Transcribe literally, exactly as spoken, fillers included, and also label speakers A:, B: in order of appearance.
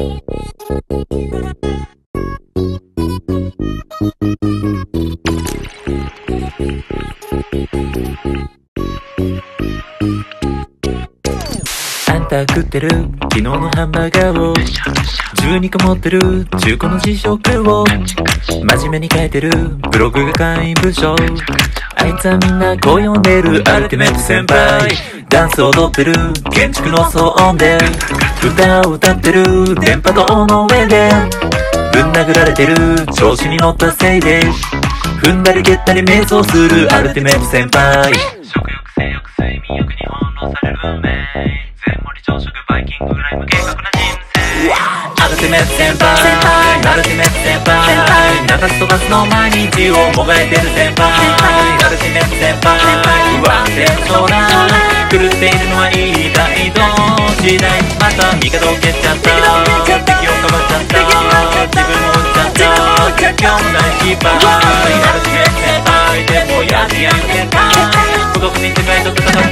A: あんた食ってる昨日のハンバーガーをじゅうにこ持ってる中古の辞書を真面目に書いてるブログが会員部署。あいつはみんなこう呼んでるアルティメット先輩。ダンス踊ってる建築の騒音で歌を歌ってる電波塔の上でぶん殴られてる調子に乗ったせいで踏んだり蹴ったり瞑想するアルティメット先輩。食欲性欲睡眠欲に翻弄される運命全盛り朝食バイキングライム計画な人生。アルティメット先輩アルティメット先輩流す飛ばすの毎日をもがいてる先輩。アルティメット先輩不安定そうな狂っているのは言いたいと時代また味方を蹴っちゃった敵をかばっちゃった自分も撃っちゃった今日もない失敗。アルティメット先輩でもやってやる先輩孤独に世界と戦う